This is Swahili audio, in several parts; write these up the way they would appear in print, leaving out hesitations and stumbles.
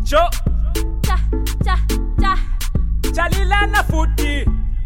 Icho Chalila na futi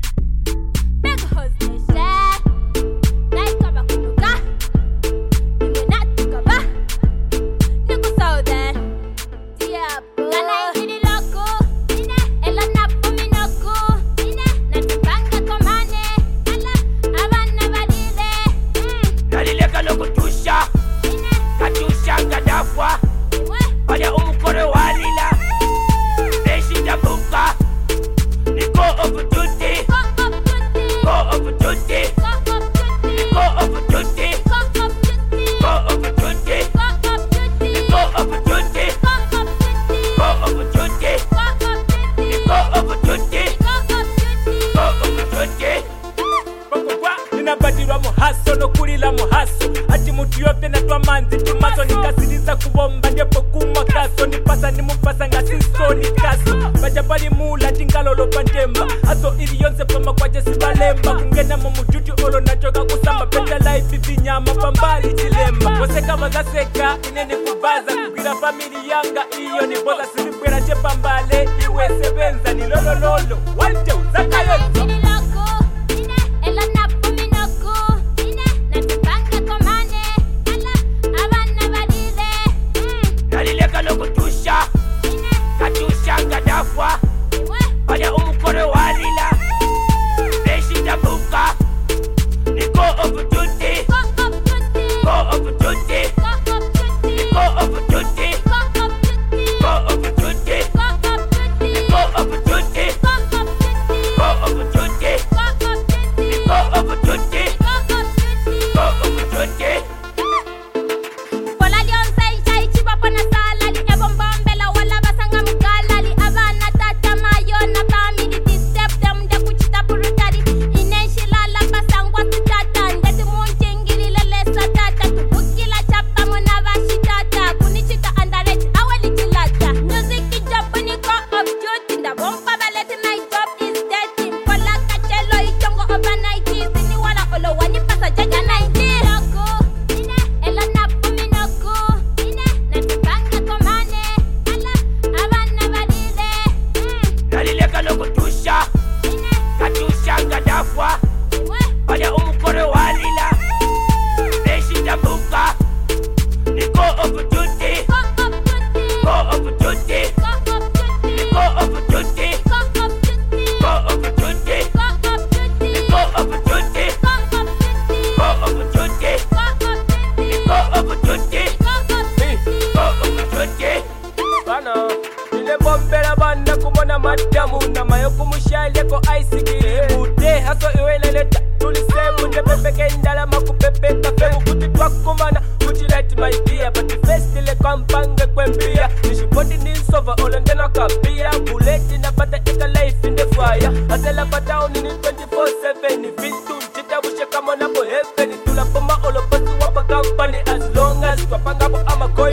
Big house Night kaba kunuka Ninge natuka ba Niku saudan Tiapo Gana ingini loko Ela napo minoko Natupanga komane Abana badile Nalile kaloko tusha Katusha ngadafwa Panya umukore walila Beshi tabuka Niko over duty Go over duty Niko over duty Go over duty Niko over duty Go over duty Niko over duty Go over duty Bakogwa ninabadirwa muhaso no kulila muhaso ati mutu yote natwa manzi tumaso nikasiriza kubomba ndipo kumakaso nipasa nimupasa ngasiso nikaso bajapali mula tingalolo pantemba aso ili yonse pama kwa jesi balemba kungena mumujuti olo nachoka kusamba penda life vinyama pambali chilemba waseka mazaseka ineni kubaza kugira famili yanga iyo ni boza siripwera chepambale iwe sebenza ni lolololo walte uzaka yonzo Ela napo minoko Natupanga komane Abana badile Nalile kaloko tusha Katusha ngadafwa Panya umukore walila Beshi tabuka Niko over duty Go over duty Niko over duty Go over duty Niko over duty Go over duty Niko over duty Go over duty Pola lionsa isha ichiba pana salali Ebombombela wala basanga mugalali Abana tata mayo na family Disturb them de kuchita burutari Inenshilala basangwa sitata Ndeti munchingili lele satata Tubukila chapa muna bashitata Kunichita andarech awali chilata Music ijabuni go of duty Nda bomba baleti my job is dirty Pola kachelo ichongo overnight Zini wala olo wani pasa jaja 90 Ela napo minoko Natupanga komane Abana badile Nalile kaloko tusha Katusha ngadafwa Panya umukore walila Beshi tabuka Niko over duty Go over duty Niko over duty Go over duty Niko over duty Go over duty Niko over duty Go over duty Bana ile bombera banda kumona madamu na mayo kumushale ko ice bude haso iweleleta tulisemu ne pepe kendala makupepe kafe mukuti twakumana kuti let my dear but the first ile kampanga kwembia nishipoti nisova olendena kapia bullet na bata eka life in the fire atela down in 24/7 vintu chitabushe kama na bo heaven tulapoma oloposi wapa company as long as twapanga bo ama coin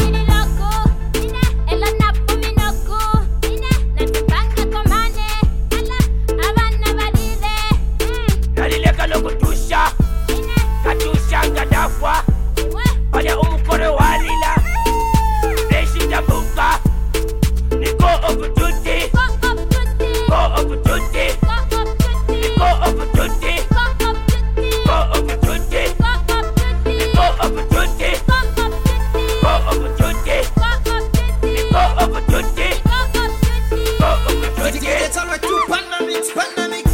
Ela napo minoko Natupanga komane Abana badile Nalile kaloko tusha Katusha ngadafwa Panya umukore walila Beshi tabuka Niko over duty Go over duty Niko over duty Go over duty Niko over duty Go over duty Niko over duty Go over duty It's alright to Pandamix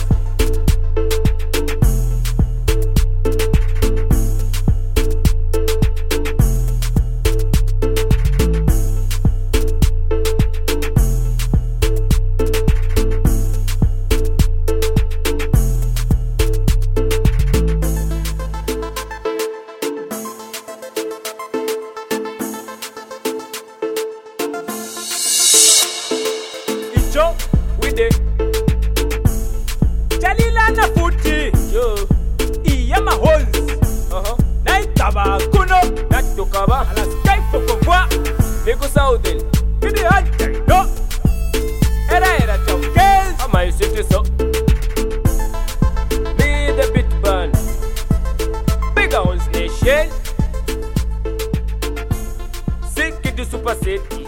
Icho with it Chalila na futi yo iya mahons naitaba kuno natukaba ala sky pokobwa niko saudel kidi hanja no era chokes ama isiti so be the bit band big house nation Super City.